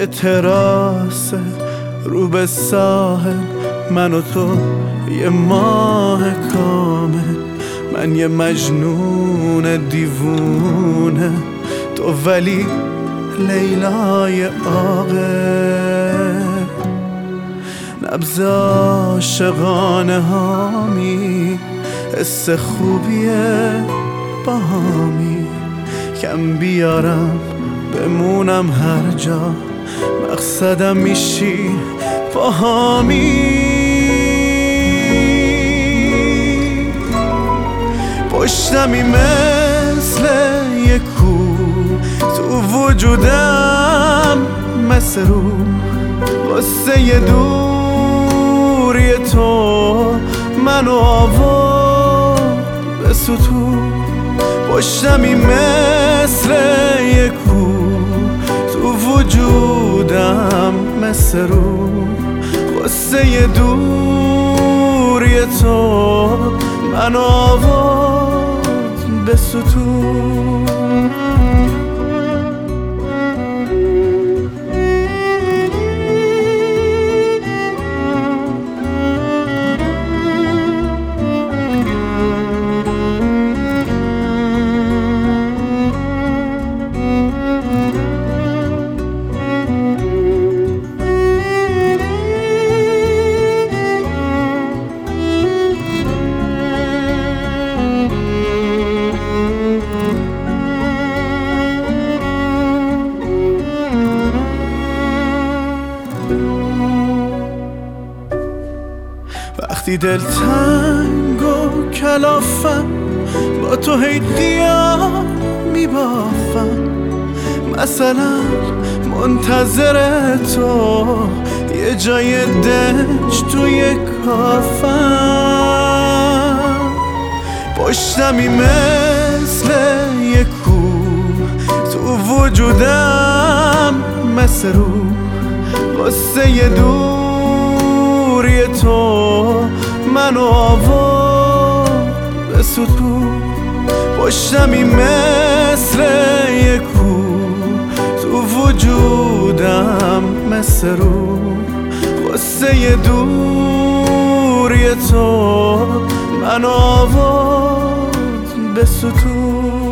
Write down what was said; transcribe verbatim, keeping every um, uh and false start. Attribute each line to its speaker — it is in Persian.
Speaker 1: یه تراسه رو به ساحل، من و تو یه ماه کامل. من یه مجنون دیوونه، تو ولی لیلای عاقل. نبض عاشقانه هامی، حس خوبیه باهامی. کم بیارم بمونم هر جا، مقصدم میشی پاهامی. پشتمی مثل یک کوه، تو وجودم مثل رو، واسه یه دوری تو منو آورد به ستون. پشتمی مثل یک کوه، تو وجودم مثل رو، واسه یه دوری تو منو آورد به ستون. وقتی دل تنگ و کلافم، با تو هی قیام میبافم. مثلا منتظر تو یه جای دنج توی کافم. پشتمی مثل یک کوه، تو وجودم مثل رو، واسه یه دوری تو منو آورد به ستون. پشتمی مثل یک کوه، تو وجودم مثل رو، واسه یه دوری تو منو آورد به ستون.